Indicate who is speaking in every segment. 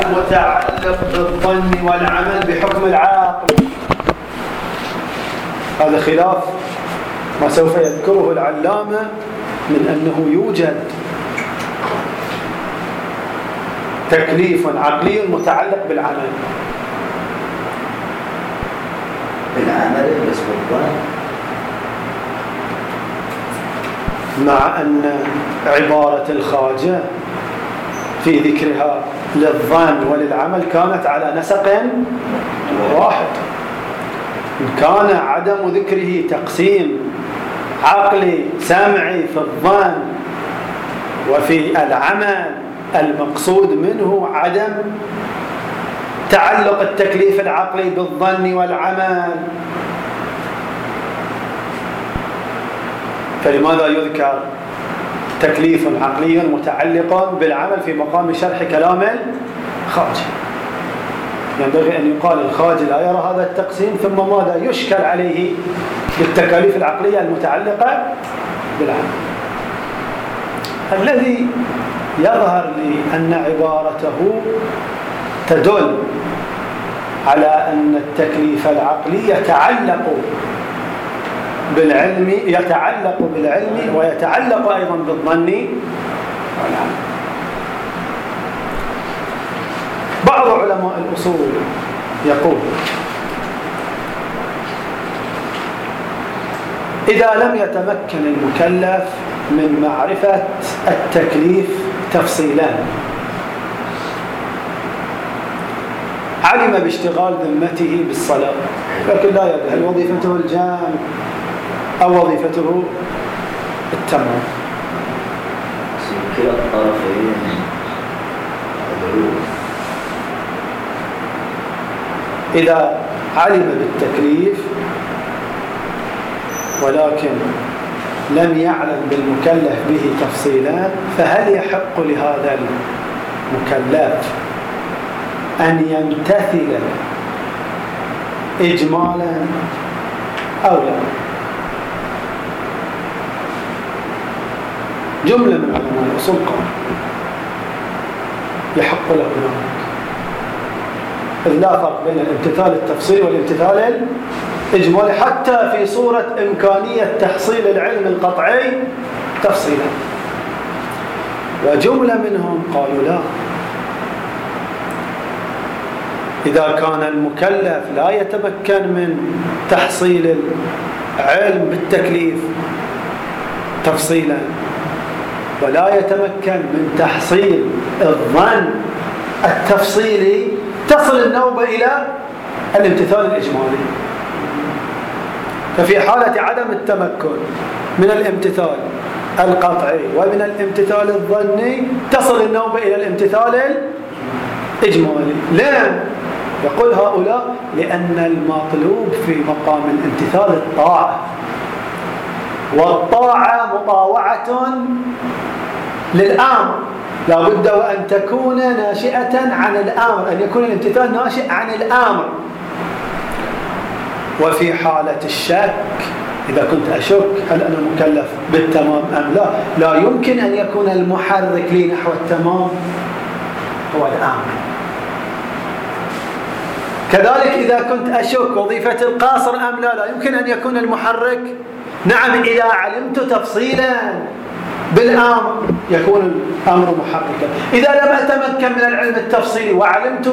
Speaker 1: المتعلق بالظن والعمل بحكم العاقل. هذا خلاف ما سوف يذكره العلامة من أنه يوجد تكليف عقلي متعلق بالعمل
Speaker 2: بس بالظن،
Speaker 1: مع أن عبارة الخواجة في ذكرها للظن وللعمل كانت على نسق واحد. كان عدم ذكره تقسيم عقلي سمعي في الظن وفي العمل المقصود منه عدم تعلق التكليف العقلي بالظن والعمل، فلماذا يذكر تكليف عقلي متعلق بالعمل في مقام شرح كلام الخواجة؟ ينبغي أن يقال الخواجة لا يرى هذا التقسيم، ثم ماذا يشكل عليه بالتكاليف العقلية المتعلقة بالعمل. الذي يظهر لي أن عبارته تدل على أن التكليف العقلي يتعلق بالعلم ويتعلق أيضا بالظن والعمل. بعض علماء الأصول يقول إذا لم يتمكن المكلف من معرفة التكليف تفصيلا، علم باشتغال ذمته بالصلاة لكن لا يدري هل وظيفته الجامع أو وظيفته التمام.
Speaker 2: كلا الطرفين
Speaker 1: إذا علم بالتكليف ولكن لم يعلم بالمكلف به تفصيلا، فهل يحق لهذا المكلف أن يمتثل إجمالا أو لا؟ جملة من علماء الأصول قال يحق له ذلك، إذ لا فرق بين الامتثال التفصيلي والامتثال الإجمالي حتى في صورة إمكانية تحصيل العلم القطعي تفصيلا. وجملة منهم قالوا لا، إذا كان المكلف لا يتمكن من تحصيل العلم بالتكليف تفصيلا ولا يتمكن من تحصيل الظن التفصيلي، تصل النوبة إلى الامتثال الإجمالي. ففي حالة عدم التمكن من الامتثال القطعي ومن الامتثال الظني تصل النوبة إلى الامتثال الإجمالي. ليه؟ يقول هؤلاء لأن المطلوب في مقام الامتثال الطاعة، والطاعة مطاوعة للآمر، لا بد وأن تكون ناشئة عن الآمر، أن يكون الامتثال ناشئ عن الآمر. وفي حالة الشك إذا كنت أشك هل أنا مكلف بالتمام أم لا، لا يمكن أن يكون المحرك لي نحو التمام هو الآمر. كذلك إذا كنت أشك وظيفة القاصر أم لا، لا يمكن أن يكون المحرك. نعم، إذا علمت تفصيلا بالآمر يكون الأمر محركا. إذا لم أتمكن من العلم التفصيلي وعلمت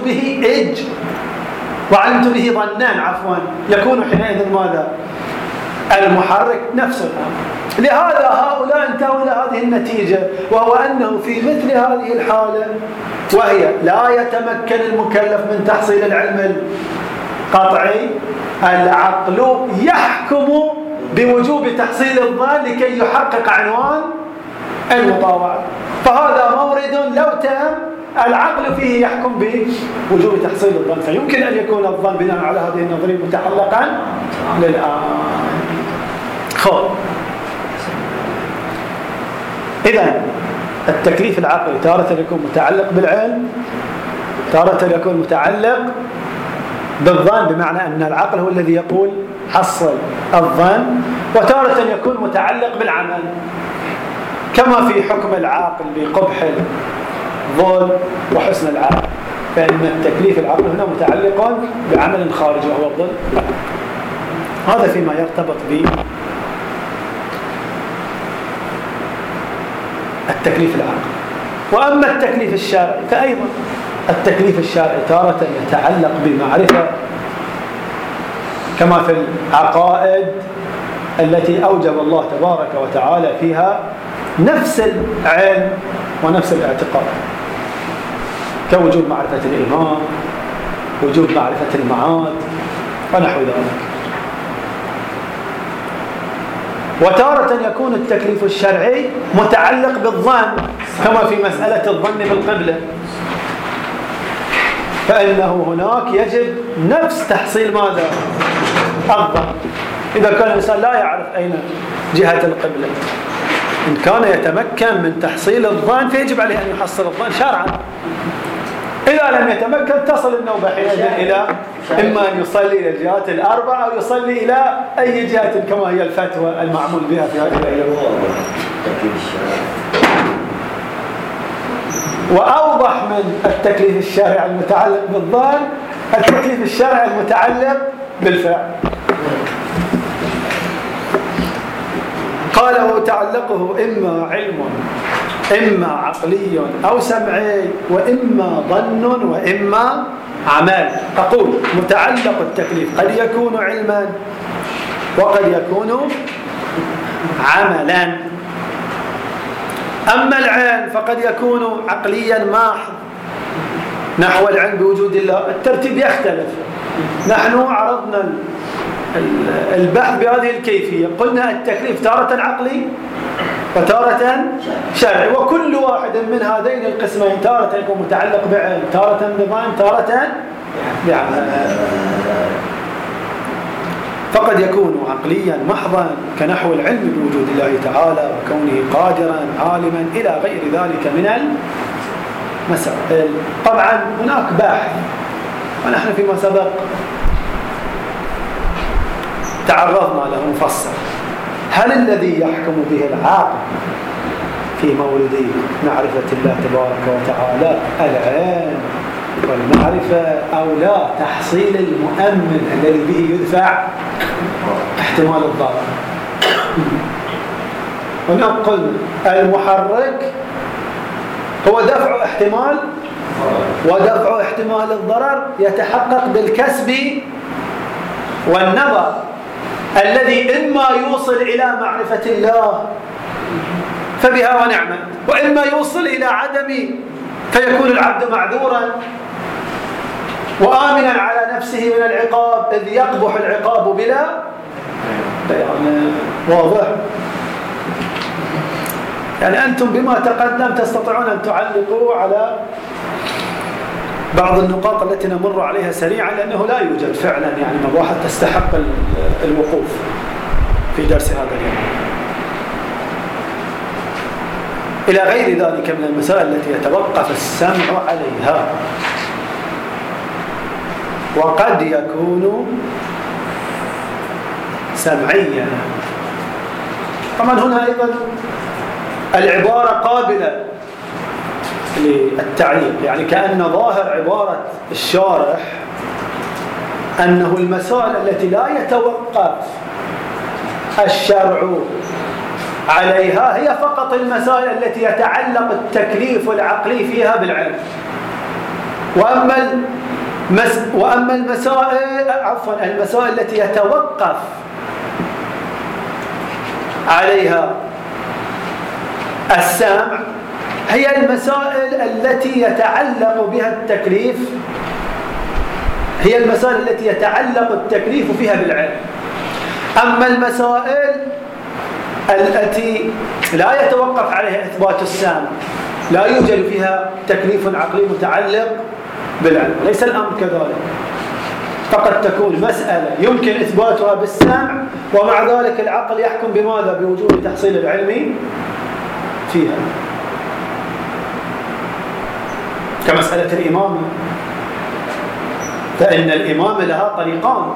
Speaker 1: به ظنان يكون حينئذ ماذا؟ المحرك نفس الأمر. لهذا هؤلاء انتهوا إلى هذه النتيجة، وهو أنه في مثل هذه الحالة وهي لا يتمكن المكلف من تحصيل العلم القطعي، العقل يحكم بوجوب تحصيل الظن لكي يحقق عنوان المطاوعة. فهذا مورد لو تم العقل فيه يحكم بوجوب تحصيل الظن، فيمكن أن يكون الظن بناء على هذه النظرية متعلقا للآن. إذن التكليف العقلي تارة يكون متعلق بالعلم، تارة يكون متعلق بالظن، بمعنى أن العقل هو الذي يقول حصل الظن، وتارة يكون متعلق بالعمل، كما في حكم العاقل بقبح الظن وحسن العقل. فإن التكليف العقلي هنا متعلق بعمل خارجي وهو الظن. هذا فيما يرتبط بالتكليف العقلي. وأما التكليف الشرعي فأيضا التكليف الشرعي تارة يتعلق بمعرفة كما في العقائد التي أوجب الله تبارك وتعالى فيها نفس العلم ونفس الاعتقاد، كوجوب معرفة الإيمان، وجوب معرفة المعاد ونحو ذلك. وتارة يكون التكليف الشرعي متعلق بالظن كما في مسألة الظن بالقبلة، فإنه هناك يجب نفس تحصيل ماذا؟ الظن. إذا كان الإنسان لا يعرف أين جهة القبلة، إن كان يتمكن من تحصيل الظن فيجب عليه أن يحصل الظن شرعا. إذا لم يتمكن تصل النوبة حينئذ إلى إما أن يصلي إلى الجهات الأربع أو يصلي إلى أي جهة كما هي الفتوى المعمول بها في هذه الأيام. وأوضح من التكليف الشرعي المتعلق بالظن التكليف الشرعي المتعلق بالفعل. قال وتعلقه إما علم إما عقلي أو سمعي وإما ظن وإما عمل. أقول متعلق التكليف قد يكون علما وقد يكون عملا. أما العلم فقد يكون عقليا محض نحو العلم بوجود الله. الترتيب يختلف. نحن عرضنا البحث بهذه الكيفية، قلنا التكليف تارة عقلي وتارة شرعي، وكل واحد من هذين القسمين تارة يكون متعلق بعلم، تارة بظن، تارة بعمل. فقد يكون عقليا محضا كنحو العلم بوجود الله تعالى وكونه قادرا عالما إلى غير ذلك من المسائل. طبعا هناك بحث ونحن فيما سبق تعرضنا له مفصل. هل الذي يحكم به العاقل في مولد معرفة الله تبارك وتعالى العلم والمعرفة أو لا تحصيل المؤمن الذي به يدفع احتمال الضرر؟ ونقول المحرك هو دفع احتمال، ودفع احتمال الضرر يتحقق بالكسب والنظر الذي إما يوصل إلى معرفة الله فبها ونعمة، وإما يوصل إلى عدم فيكون العبد معذورا وآمنا على نفسه من العقاب، إذ يقبح العقاب بلا بيان. واضح؟ يعني أنتم بما تقدم تستطيعون أن تعلقوا على بعض النقاط التي نمر عليها سريعا، لأنه لا يوجد فعلا يعني مباحث تستحق الوقوف في درس هذا اليوم. إلى غير ذلك من المسائل التي يتوقف السمع عليها، وقد يكون سمعيا. طبعا هنا أيضا العبارة قابلة للتعليق، يعني كأن ظاهر عبارة الشارح أنه المسائل التي لا يتوقف الشرع عليها هي فقط المسائل التي يتعلق التكليف العقلي فيها بالعلم، وأما المسائل التي يتوقف عليها السمع هي المسائل التي يتعلق بها التكليف، هي المسائل التي يتعلق التكليف فيها بالعلم. أما المسائل التي لا يتوقف عليها إثبات السمع لا يوجد فيها تكليف عقلي متعلق بالعلم، ليس الأمر كذلك. فقد تكون مسألة يمكن إثباتها بالسمع ومع ذلك العقل يحكم بماذا؟ بوجود تحصيل العلم فيها، كمسألة الإمامة، فإن الإمامة لها طريقان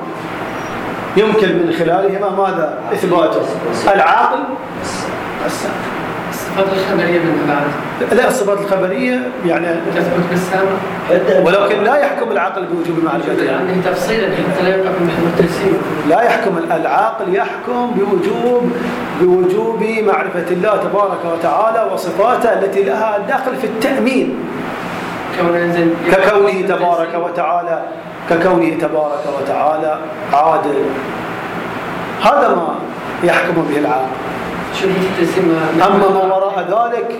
Speaker 1: يمكن من خلالهما ماذا؟ إثباته العقل والسمع.
Speaker 2: الصفات الخبرية منها بعد؟
Speaker 1: لا، الصفات الخبرية يعني
Speaker 2: تثبت بالسامع،
Speaker 1: ولكن لا يحكم العقل بوجوب معرفة.
Speaker 2: يعني تفصيلا حتى لا يبقى في محل التجسيم.
Speaker 1: لا يحكم العقل، يحكم بوجوب معرفة الله تبارك وتعالى وصفاته التي لها دخل في التأمين، ككونه تبارك وتعالى عادل. هذا ما يحكم به العقل. أما ما وراء ذلك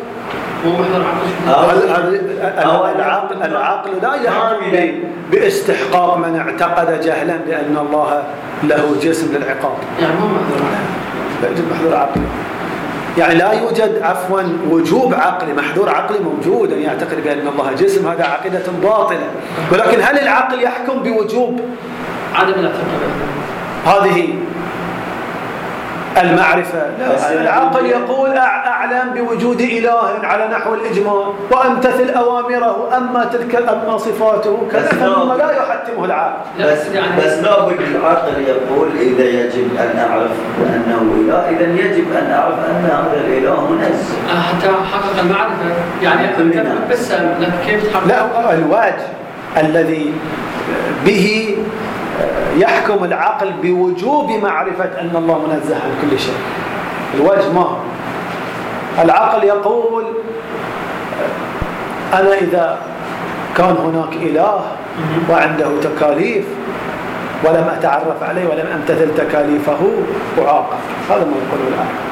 Speaker 1: العقل لا يحكم باستحقاق من اعتقد جهلا بأن الله له جسم للعقاب.
Speaker 2: يعني مو محظور،
Speaker 1: لا يوجد محظور عقلي، يعني لا يوجد وجوب عقلي. محظور عقلي موجود، أن يعتقد بأن الله جسم، هذا عقيدة باطلة. ولكن هل العقل يحكم بوجوب
Speaker 2: عدم الاعتقاد؟
Speaker 1: هذه المعرفة. لا، العقل يقول أعلم بوجود إله على نحو الإجمال وأمتثل أوامره، أما صفاته كذا ثم لا يحتمه العقل.
Speaker 3: بس لابد العقل يقول إذا يجب أن أعرف أنه إله، إذا يجب أن أعرف أن هذا الإله منزه
Speaker 2: حتى حقق المعرفة. يعني بس لكن كيف تحقق؟
Speaker 1: لا، الواجب الذي به يحكم العقل بوجوب معرفة أن الله منزه عن كل شيء. الوجه ما هو؟ العقل يقول أنا إذا كان هناك إله وعنده تكاليف ولم أتعرف عليه ولم أمتثل تكاليفه أعاقب. هذا ما يقوله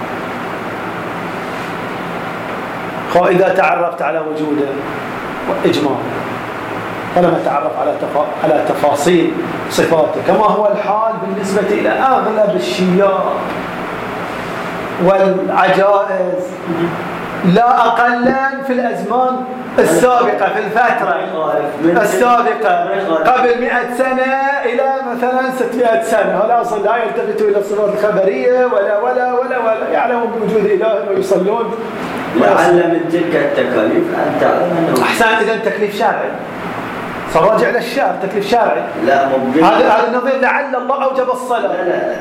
Speaker 1: العقل. إذا تعرفت على وجوده إجمال ولم أتعرف على تفاصيل صفاته، كما هو الحال بالنسبة إلى أغلب الشياء والعجائز، لا أقلا في الأزمان السابقة، في الفترة السابقة قبل 100 سنة إلى مثلا 600 سنة، هؤلاء أصلا لا يلتفتوا إلى الصفات الخبرية ولا يعلمون بوجود إله ويصلون.
Speaker 3: لعل من تلك التكاليف أن تعلم أنه
Speaker 1: أحسن. إذا تكليف شرعي، صراجع للشعر، تكليف شرعي.
Speaker 3: لا،
Speaker 1: هذا النظير لعل الله أوجب الصلاة.
Speaker 3: لا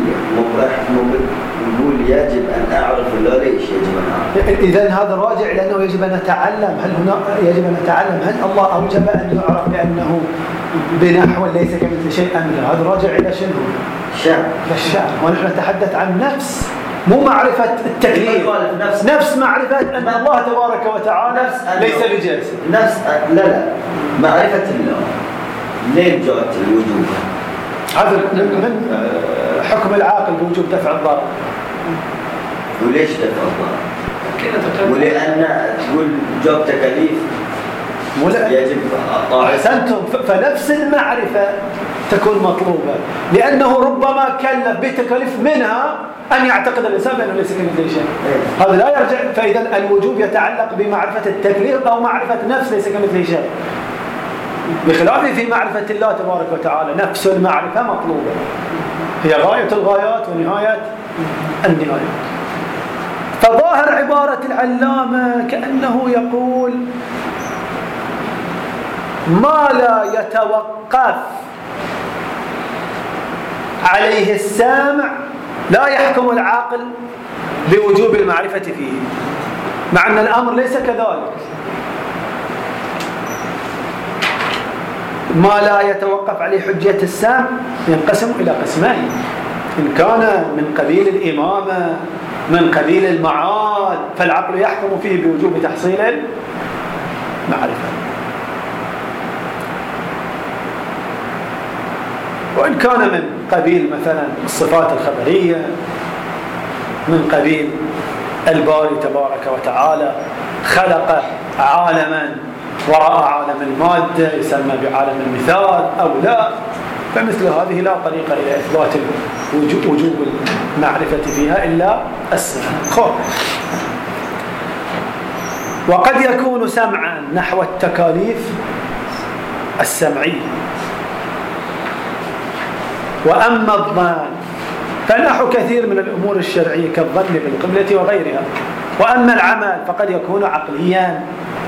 Speaker 3: نقول يجب أن أعرف الله. ليش يجب أن أعرف؟
Speaker 1: إذن هذا راجع لأنه يجب أن نتعلم. يجب أن نتعلم هل الله أوجب أن يعرف بأنه بنحو ليس كمثل شيء أم لا؟ هذا راجع إلى شنو؟ للشعر. ونحن نتحدث عن نفس، مو معرفة التكليف، نفس معرفة أن الله تبارك وتعالى ليس بجسم.
Speaker 3: لا معرفة الله. ليه جاءت الوجوب؟
Speaker 1: هذا من حكم العاقل بوجوب دفع الضرر.
Speaker 3: وليش دفع الضرر؟ ولأن تقول جاب تكاليف يجب
Speaker 1: أحسنتم. فنفس المعرفة تكون مطلوبة، لأنه ربما كلف بتكاليف منها أن يعتقد الإنسان بأنه ليس كمثله شيء. هذا لا يرجع. فإذا الوجوب يتعلق بمعرفة التكليف أو معرفة نفس ليس كمثله شيء، بخلافه في معرفة الله تبارك وتعالى نفس المعرفة مطلوبة، هي غاية الغايات ونهاية النهايات. فظاهر عبارة العلامة كأنه يقول ما لا يتوقف عليه السامع لا يحكم العاقل بوجوب المعرفة فيه، مع أن الأمر ليس كذلك. ما لا يتوقف عليه حجة السامع ينقسم إلى قسمين: إن كان من قبيل الإمامة، من قبيل المعاد، فالعقل يحكم فيه بوجوب تحصيل المعرفة. وإن كان من قبيل مثلا الصفات الخبرية، من قبيل الباري تبارك وتعالى خلق عالما وراء عالم المادة يسمى بعالم المثال أو لا، فمثل هذه لا طريق إلى إثبات وجوب المعرفة فيها إلا السمع. وقد يكون سمعا نحو التكاليف السمعية، وأما الظن فنحو كثير من الأمور الشرعية كالظن بالقبلة وغيرها. وأما العمل فقد يكون عقليا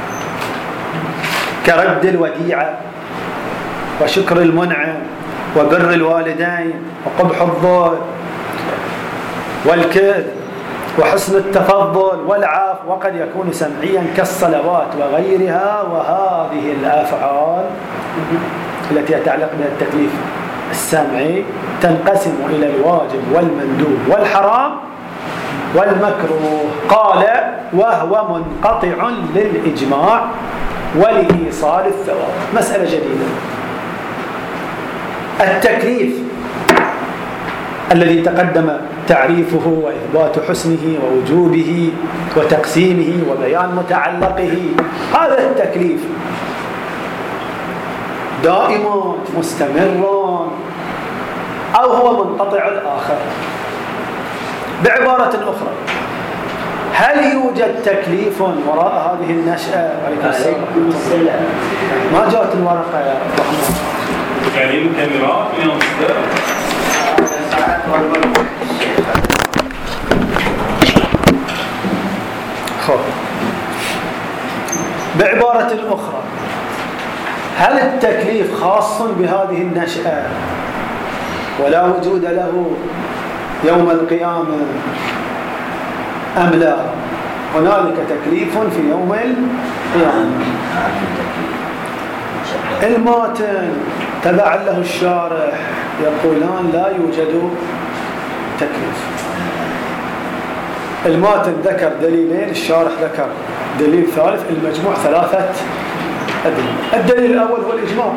Speaker 1: كرد الوديعة وشكر المنعم وبر الوالدين وقبح الظن والكذب وحسن التفضل والعفو، وقد يكون سمعيا كالصلوات وغيرها. وهذه الأفعال التي يتعلق بها التكليف السمعي تنقسم إلى الواجب والمندوب والحرام والمكروه. قال: وهو منقطع للإجماع ولإيصال الثواب. مسألة جديدة. التكليف الذي تقدم تعريفه وإثبات حسنه ووجوبه وتقسيمه وبيان متعلقه، هذا التكليف دائم مستمر أو هو منقطع الآخر؟ بعبارة أخرى، هل يوجد تكليف وراء هذه النشأة؟ عليكم السلام. ما جاءت الورقة يا رحمة.
Speaker 4: يعني الكاميرات من الصدر
Speaker 1: بعبارة أخرى، هل التكليف خاص بهذه النشأة ولا وجود له يوم القيامة أم لا؟ هنالك تكليف في يوم القيامة. الماتن تبع له الشارح يقولان لا يوجد تكليف. الماتن ذكر دليلين، الشارح ذكر دليل ثالث، المجموع 3 أدلة. الدليل الأول هو الإجماع،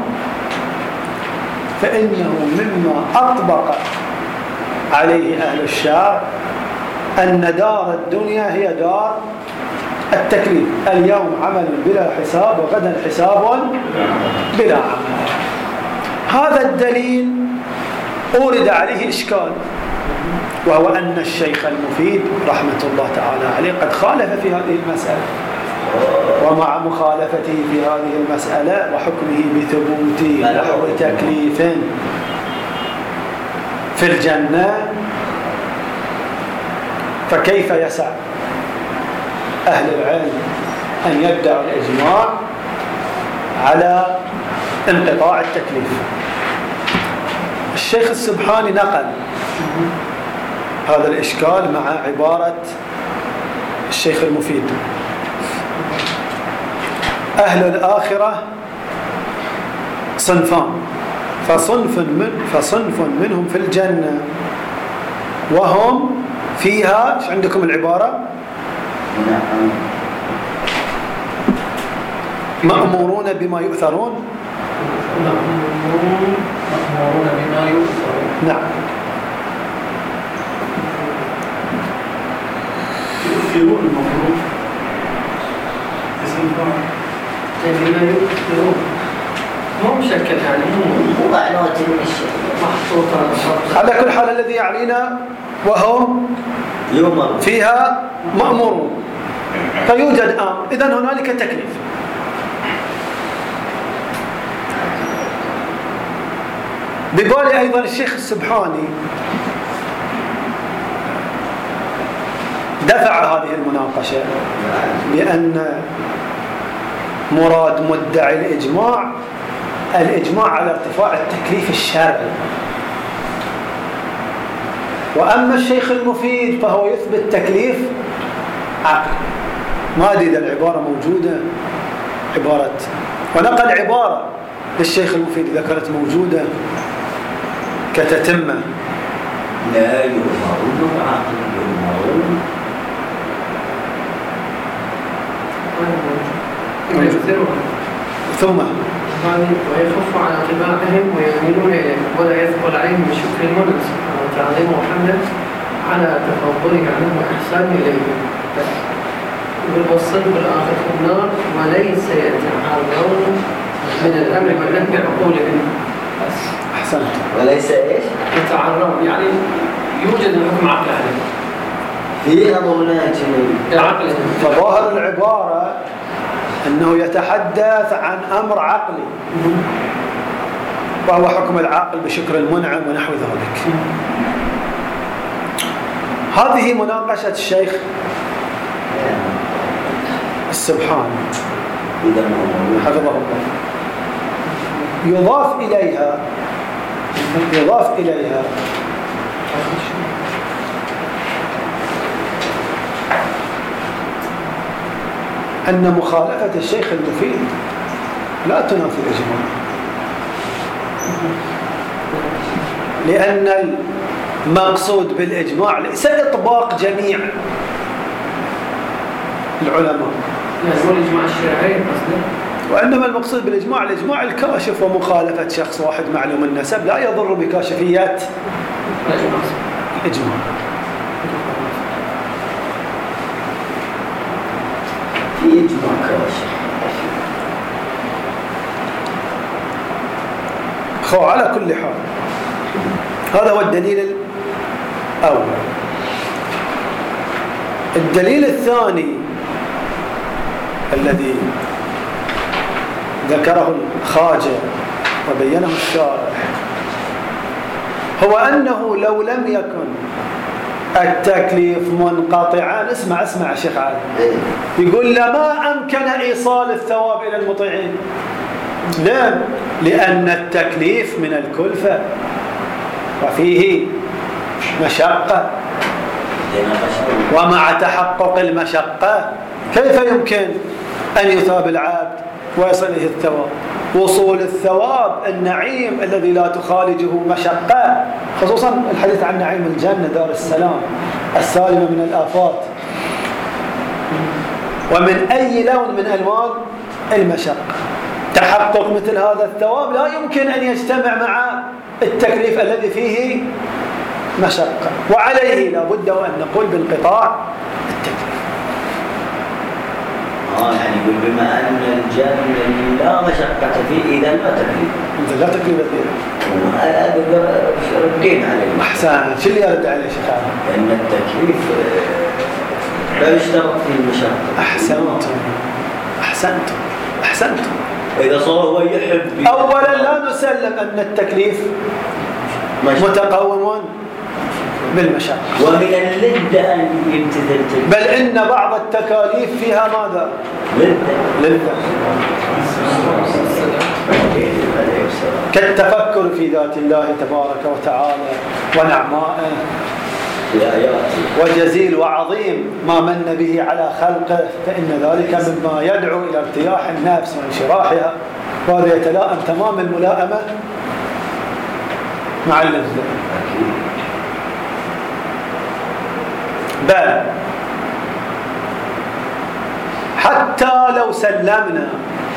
Speaker 1: فإنه مما أطبق عليه أهل الشرع أن دار الدنيا هي دار التكليف. اليوم عمل بلا حساب وغدا حساب بلا عمل. هذا الدليل أورد عليه إشكال، وهو أن الشيخ المفيد رحمة الله تعالى عليه قد خالف في هذه المسألة، ومع مخالفته في هذه المسألة وحكمه بثبوت نحو تكليف في الجنة، فكيف يسع أهل العلم أن يدعوا الإجماع على انقطاع التكليف؟ الشيخ السبحاني نقل هذا الإشكال مع عبارة الشيخ المفيد: أهل الآخرة صنفان، فصنف منهم في الجنة وهم فيها، ايش عندكم العبارة؟ مأمورون بما يؤثرون.
Speaker 2: مأمورون بما يؤثرون.
Speaker 1: نعم.
Speaker 4: يؤثرون المفروض
Speaker 2: بما يؤثرون مو مشكل، يعني مو معنوات محطوطة.
Speaker 1: على كل حال الذي يعنينا وهم فيها مأمورون، فيوجد أمر، إذن هنالك تكليف. ببالي أيضا الشيخ السبحاني دفع هذه المناقشة بأن مراد مدعي الإجماع على ارتفاع التكليف الشرعي، وأما الشيخ المفيد فهو يثبت تكليف عقل. ما أدري إذا العبارة موجودة، عبارة، ونقل عبارة للشيخ المفيد إذا كانت موجودة كتتمة:
Speaker 3: لا يؤمرون بعقل، يؤمرون
Speaker 1: ثم
Speaker 2: ويخف على طباعهم ويميلون إليه ولا يثقل عليهم من شكر المنعم سبحانه وتعظيم محمد على تفضله عنه وإحسانه إليه. والصنف الآخر في النار وليس يتعرضون من الأمر والنهي عقولهم.
Speaker 1: أحسنت.
Speaker 3: وليس إيش؟
Speaker 2: يتعرضون، يعني يوجد الحكم عقل عليه
Speaker 3: في أمرنا
Speaker 2: العقل.
Speaker 1: فظاهر العبارة أنه يتحدث عن أمر عقلي، وهو حكم العاقل بشكر المنعم ونحو ذلك. هذه مناقشة الشيخ السبحاني حفظه الله. يضاف إليها أن مخالفة الشيخ المفيد لا تنافي الإجماع، لأن المقصود بالإجماع ليس إطباق جميع العلماء،
Speaker 2: هو الإجماع الشرعي قصده،
Speaker 1: وإنما المقصود بالإجماع الإجماع الكاشف، ومخالفة شخص واحد معلوم النسب لا يضر بكاشفيات الإجماع.
Speaker 3: في إجماع كاشف.
Speaker 1: على كل حال هذا هو الدليل الأول. الدليل الثاني الذي ذكره الخواجة وبينه الشارح هو أنه لو لم يكن التكليف منقطعا، اسمع يا شيخ عادل، يقول لما أمكن إيصال الثواب إلى المطيعين. لا، لأن التكليف من الكلفة وفيه مشقة، ومع تحقق المشقة كيف يمكن أن يثاب العبد ويصل إليه الثواب؟ وصول الثواب النعيم الذي لا تخالجه مشقة، خصوصا الحديث عن نعيم الجنة دار السلام السالمة من الآفات ومن أي لون من ألوان المشقة. تحقق مثل هذا الثواب لا يمكن أن يجتمع مع التكليف الذي فيه مشقة، وعليه لا بد أن نقول بانقطاع التكليف.
Speaker 3: يعني يقول بما أن الجنة لا مشقة فيه إذا لا تكليف.
Speaker 1: إذا لا تكليف
Speaker 3: هذا ردين عليه.
Speaker 1: أحسن، شو اللي يرد عليه شيخ عادل؟
Speaker 3: لأن التكليف لا يشترط فيه المشقة. أحسنتم. إذا صار هو يحب،
Speaker 1: أولا لا نسلم أن التكليف متقوم بالمشقة،
Speaker 3: ومن اللذة أن يمتثل،
Speaker 1: بل إن بعض التكاليف فيها ماذا؟ لذة. كالتفكر في ذات الله تبارك وتعالى ونعمائه وجزيل وعظيم ما من به على خلقه، فإن ذلك مما يدعو إلى ارتياح النفس وانشراحها، وهذا يتلائم تمام الملائمة مع اللذة. بل حتى لو سلمنا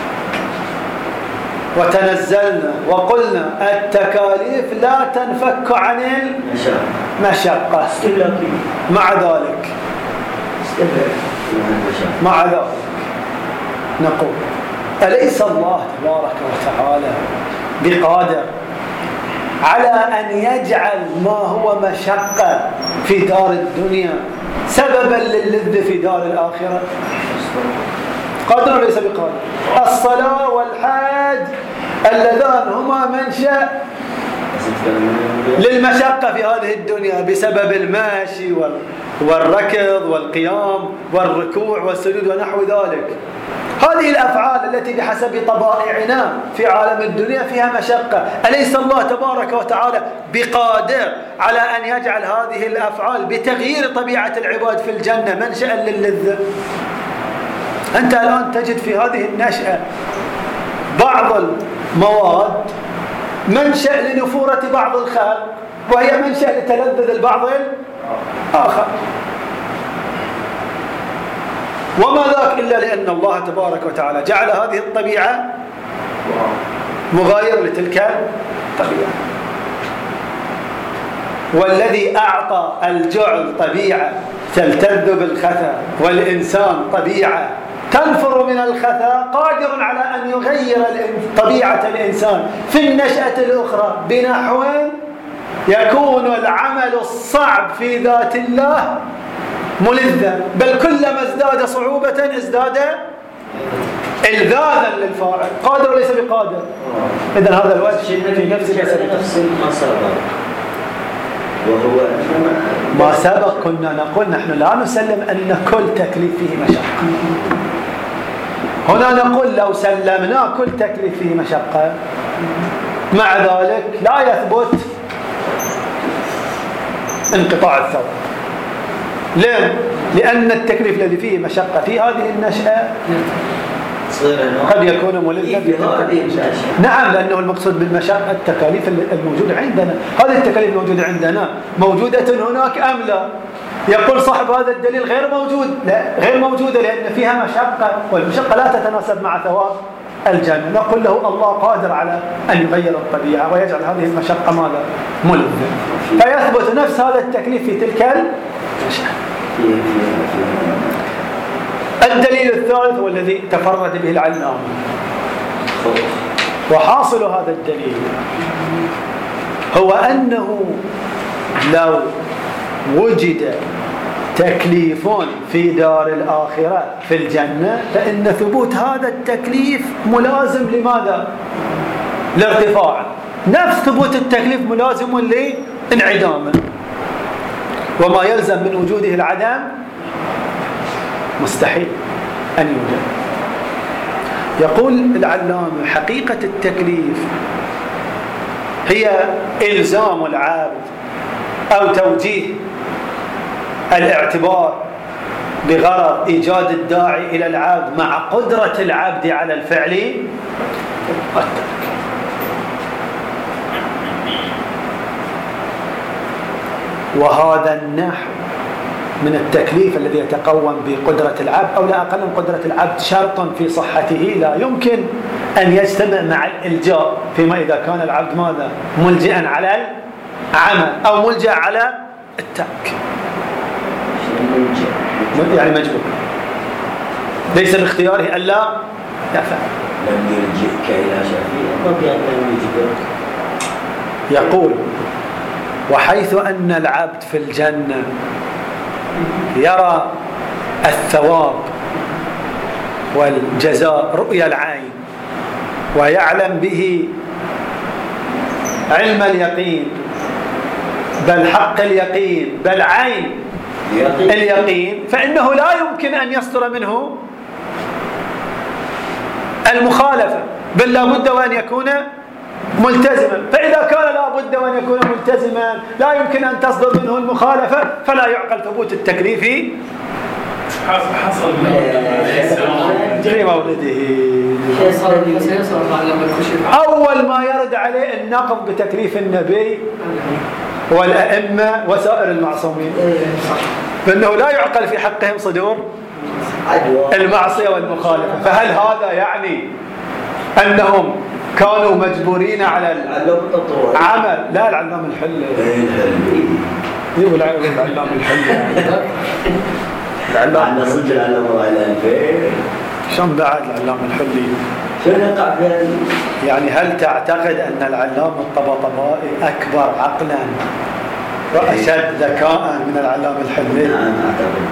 Speaker 1: وتنزلنا وقلنا التكاليف لا تنفك عن المشقة، مع ذلك نقول أليس الله تبارك وتعالى بقادر على أن يجعل ما هو مشقة في دار الدنيا سببا للذة في دار الآخرة؟ قادر وليس بقادر. الصلاة والحج اللذان هما منشأ للمشقة في هذه الدنيا بسبب المشي والركض والقيام والركوع والسجود ونحو ذلك. هذه الأفعال التي بحسب طبائعنا في عالم الدنيا فيها مشقة، أليس الله تبارك وتعالى بقادر على أن يجعل هذه الأفعال بتغيير طبيعة العباد في الجنة منشأ للذة؟ أنت الآن تجد في هذه النشأة بعض المواد منشأ لنفورة بعض الخلق، وهي منشأ لتلذذ البعض الآخر، وما ذاك إلا لأن الله تبارك وتعالى جعل هذه الطبيعة مغاير لتلك الطبيعة. والذي أعطى الجعل طبيعة تلتذ بالخثى والإنسان طبيعة تنفر من الخثى، قادر على أن يغير طبيعة الإنسان في النشأة الأخرى بنحو يكون العمل الصعب في ذات الله ملذا، بل كلما ازداد صعوبة ازداد إلذاذا للفاعل. قادر وليس بقادر. إذن هذا الوجه في نفس
Speaker 3: ما سبق، وهو
Speaker 1: ما سبق كنا نقول نحن لا نسلم أن كل تكليف فيه مشقة. هنا نقول لو سلمنا كل تكليف فيه مشقة، مع ذلك لا يثبت انقطاع الثواب. ليه؟ لأن التكليف الذي فيه مشقة في هذه النشأة قد يكون ملزم نعم، لأنه المقصود بالمشقة التكاليف الموجودة عندنا. هذه التكاليف الموجودة عندنا موجودة هناك أم لا؟ يقول صاحب هذا الدليل غير موجود. لا، غير موجودة لأن فيها مشقة، والمشقة لا تتناسب مع ثواب الجنة. نقول له الله قادر على أن يغير الطبيعة ويجعل هذه المشقة ماذا؟ ملزم، فيثبت نفس هذا التكليف في تلك المشقة. الدليل الثالث والذي تفرد به العلامة، وحاصل هذا الدليل هو أنه لو وجد تكليف في دار الآخرة في الجنة فإن ثبوت هذا التكليف ملازم لماذا؟ لارتفاع. نفس ثبوت التكليف ملازم لانعدامه، وما يلزم من وجوده العدم مستحيل أن يوجد. يقول العلامة حقيقة التكليف هي إلزام العبد أو توجيه الاعتبار بغرض إيجاد الداعي إلى العبد مع قدرة العبد على الفعل والترك. وهذا النحو من التكليف الذي يتقوم بقدرة العبد، أو لا أقل من قدرة العبد، شرط في صحته لا يمكن أن يجتمع مع الإلجاء فيما إذا كان العبد ماذا؟ ملجئا على العمل أو ملجأ على الترك، يعني مجبور ليس باختياره ألا يفعل.
Speaker 3: لم يلجئك إلى شفيع
Speaker 1: يقول وحيث أن العبد في الجنة يرى الثواب والجزاء رؤيا العين ويعلم به علم اليقين، بل حق اليقين، بل عين اليقين، فإنه لا يمكن أن يصدر منه المخالفة، بل لا بد وأن يكون ملتزما. فإذا كان لا بد وأن يكون ملتزما لا يمكن أن تصدر منه المخالفة، فلا يعقل ثبوت التكليف
Speaker 4: حصل
Speaker 1: في مولده. أول ما يرد عليه النقض بتكليف النبي والأئمة وسائر المعصومين، فإنه لا يعقل في حقهم صدور المعصية والمخالفة. فهل هذا يعني أنهم كانوا مجبورين على العمل؟ لا، العلام الحلي يقول العلام الحلي العلام شلون بعد العلام الحلي؟ يعني هل تعتقد أن العلام الطباطبائي أكبر عقلا وأشد ذكاء من العلام الحلي؟
Speaker 3: نعم أعتقد.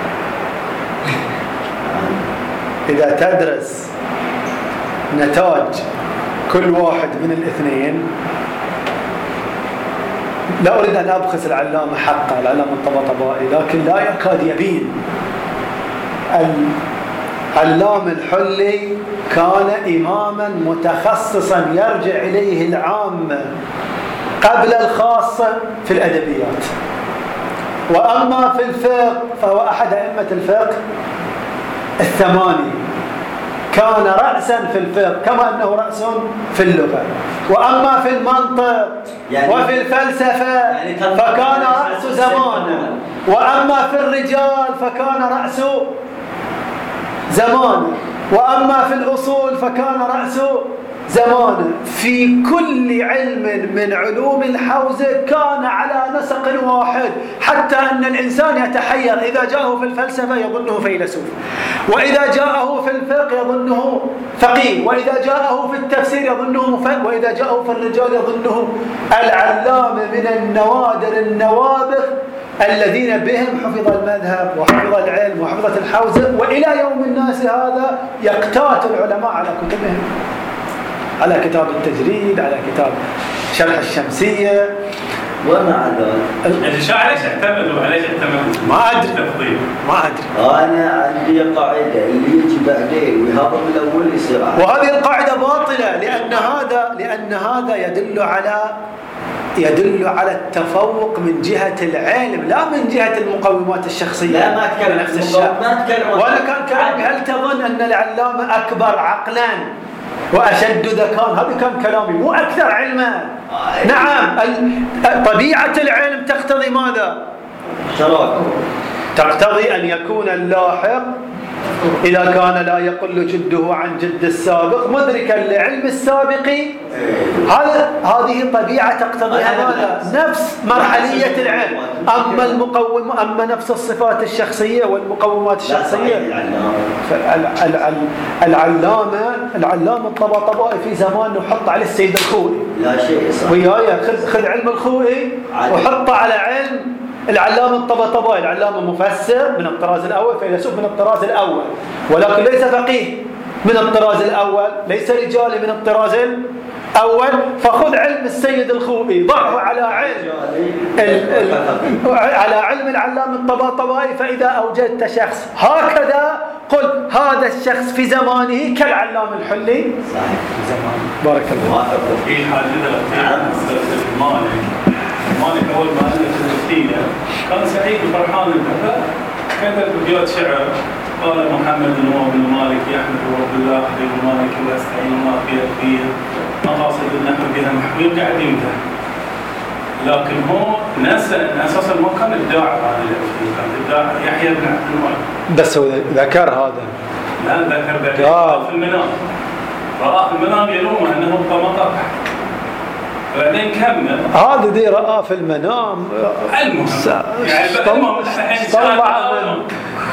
Speaker 1: إذا تدرس نتاج كل واحد من الاثنين، لا أريد أن أبخس العلامة حقه، العلامة الطباطبائي، لكن لا يكاد يبين. العلام الحلي كان إماما متخصصا يرجع إليه العامة قبل الخاصة في الأدبيات، وأما في الفقه فهو أحد أئمة الفقه الثماني، كان رأسا في الفقه كما أنه رأس في اللغة. وأما في المنطق وفي الفلسفة فكان رأس زمانه، وأما في الرجال فكان رأس زمانه، وأما في الأصول فكان رأس زمانه. في كل علم من علوم الحوزة كان على نسق واحد، حتى أن الإنسان يتحير، إذا جاءه في الفلسفة يظنه فيلسوف، وإذا جاءه في الفقه يظنه فقيه، وإذا جاءه في التفسير يظنه مفسر، وإذا جاءه في الرجال يظنه العلامة من النوادر النوابغ الذين بهم حفظ المذهب وحفظ العلم وحفظت الحوزة. وإلى يوم الناس هذا يقتات العلماء على كتبهم، على كتاب التجريد، على كتاب شرح الشمسية.
Speaker 3: ومع ذلك
Speaker 4: الشاعر ليش اعتمدوا عليه؟
Speaker 1: ما أدري.
Speaker 3: أنا عندي قاعدة اللي يجي بعدين ويهرب الأول يصير.
Speaker 1: وهذه القاعدة باطلة، لأن هذا يدل على يدل على التفوق من جهة العلم لا من جهة المقومات الشخصية.
Speaker 3: لا ما أتكلم
Speaker 1: نفس الشيء. وأنا كان كلامي هل تظن أن العلامة أكبر عقلا وأشد ذكاء؟ هذا كان كلامي مو أكثر علما. نعم طبيعة العلم تقتضي ماذا؟ تقتضي أن يكون اللاحق إذا كان لا يقل جده عن جد السابق مدركا لعلم السابق. هذه طبيعة تقتضيها ماذا؟ نفس مرحلية العلم. أما نفس الصفات الشخصية والمقومات الشخصية العلامة الطباطبائي في زمان نحط على السيد الخوئي
Speaker 3: لا شيء صح.
Speaker 1: وياي خذ علم الخوئي وحطه على علم العلامة الطباطبائي. العلامة مفسر من الطراز الأول، فيلسوف من الطراز الأول، ولكن ليس فقيه من الطراز الأول، ليس رجالي من الطراز الأول. فخذ علم السيد الخوئي ضعه على علم العلامة الطباطبائي، فإذا أوجدت شخص هكذا قل هذا الشخص في زمانه كالعلامة الحلي في زمانه. بارك الله.
Speaker 4: في حاجة مالك أول ما ألف الدينة كان سعيد وفرحان البكاء، كتب أبيات شعر قال محمد بن مالك يحمد رب الله خير مالك واستعين ما في الدين مقاصد النحو بها محبوب قاعد يمدح، لكن هو نسى أن أساسا ما كان إبداع هذا الأبيات، كان إبداع يحيى بن عبد الملك.
Speaker 1: بس هو ذكر هذا؟
Speaker 4: لا ذكر رأى في المنام، رأى في المنام يلومه أنه قمطه بعدين كمل.
Speaker 1: هذا دي رأى في المنام
Speaker 4: المهم يعني
Speaker 1: طلع من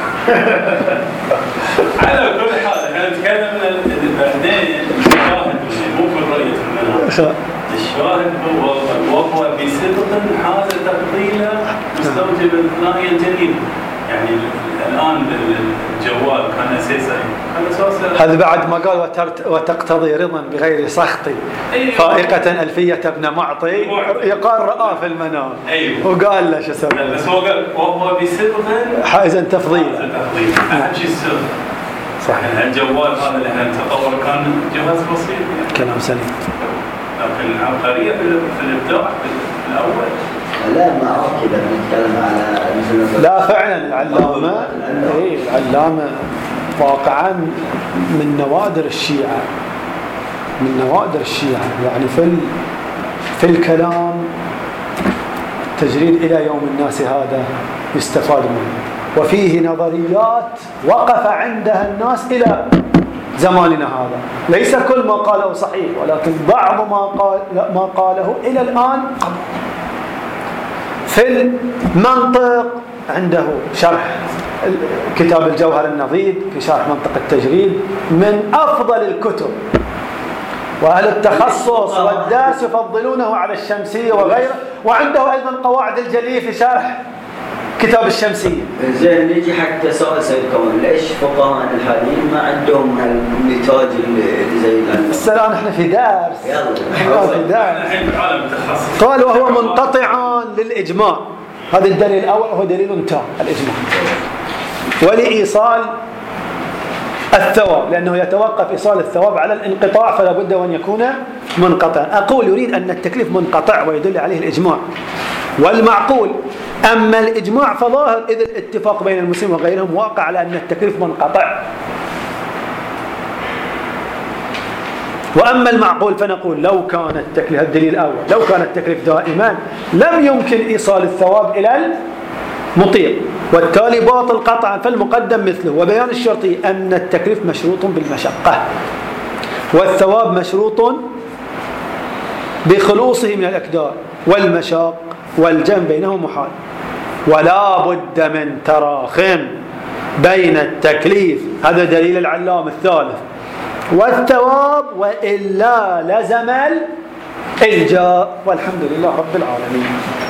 Speaker 4: على كل حال احنا نتكلم بعدين الشاهد مو في الرؤية في المنام. الشاهد وهو بصدق حاز تفضيلا مستوجبا ثنائيا جديدا. يعني الآن الجوال كان أساسا
Speaker 1: هذا بعد ما قال وتقتضي رضا بغير سخط فائقة ألفية ابن معطي يقال رآه في المنام.
Speaker 4: أيوه.
Speaker 1: وقال له شو سبب؟
Speaker 4: بس هو قال وهو بصدق
Speaker 1: حائزا تفضيلا.
Speaker 4: أهم شيء السر.
Speaker 1: صحيح.
Speaker 4: يعني الجوال هذا اللي احنا نتصور كان جهاز بسيط يعني.
Speaker 1: كلام سليم.
Speaker 4: لكن العبقرية في الإبداع في الأول.
Speaker 3: لا ما أعرف كذا نتكلم على
Speaker 1: لا فعلا العلامة واقعا من نوادر الشيعة يعني في الكلام تجريد إلى يوم الناس هذا يستفاد منه، وفيه نظريات وقف عندها الناس إلى زماننا هذا. ليس كل ما قاله صحيح، ولكن بعض ما قاله إلى الآن. في المنطق عنده شرح كتاب الجوهر النضيد في شرح منطق التجريد من أفضل الكتب، وأهل التخصص والداس يفضلونه على الشمسية وغيره، وعنده أيضا قواعد الجليل في شرح كتاب الشمسية.
Speaker 3: زين نجي حق تساؤل سيد كون، ليش فقهاء الحديث ما عندهم هالنتاج اللي زي
Speaker 1: بس الآن احنا في درس.
Speaker 3: يلا
Speaker 1: في درس. قال وهو منقطع للإجماع. هذا الدليل الأول وهو دليل انتهى الإجماع. ولإيصال الثواب، لأنه يتوقف إيصال الثواب على الانقطاع، فلا بد أن يكون منقطع. أقول يريد أن التكليف منقطع ويدل عليه الإجماع والمعقول. أما الإجماع فظاهر، إذ الاتفاق بين المسلمين وغيرهم واقع على أن التكليف منقطع. وأما المعقول فنقول لو كان التكليف، الدليل الأول، لو كان التكليف دائما لم يمكن إيصال الثواب إلى المطيع، والتالي باطل قطعا، فالمقدم مثله. وبيان الشرطي أن التكليف مشروط بالمشقة، والثواب مشروط بخلوصه من الأكدار، والمشاق والجمع بينهم محال. ولا بد من تراخ بين التكليف، هذا دليل العلام الثالث، والثواب، وإلا لزم الإلجاء. والحمد لله رب العالمين.